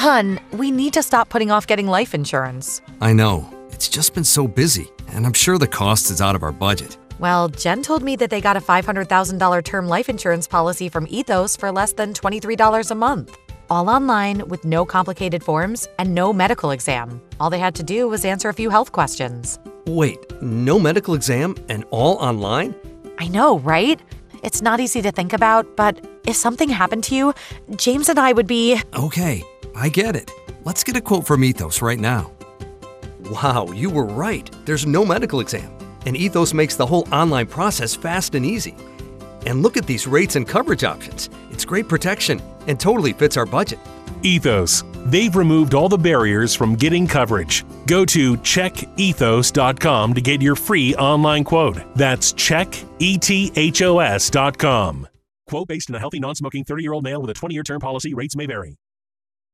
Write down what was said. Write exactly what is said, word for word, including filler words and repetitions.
Hun, we need to stop putting off getting life insurance. I know. It's just been so busy, and I'm sure the cost is out of our budget. Well, Jen told me that they got a five hundred thousand dollars term life insurance policy from Ethos for less than twenty-three dollars a month. All online with no complicated forms and no medical exam. All they had to do was answer a few health questions. Wait, no medical exam and all online? I know, right? It's not easy to think about, but if something happened to you, James and I would be… Okay, I get it. Let's get a quote from Ethos right now. Wow, you were right. There's no medical exam, and Ethos makes the whole online process fast and easy. And look at these rates and coverage options. It's great protection and totally fits our budget. Ethos. They've removed all the barriers from getting coverage. Go to check ethos dot com to get your free online quote. That's check ethos dot com. Quote based on a healthy, non-smoking thirty-year-old male with a twenty-year term policy. Rates may vary.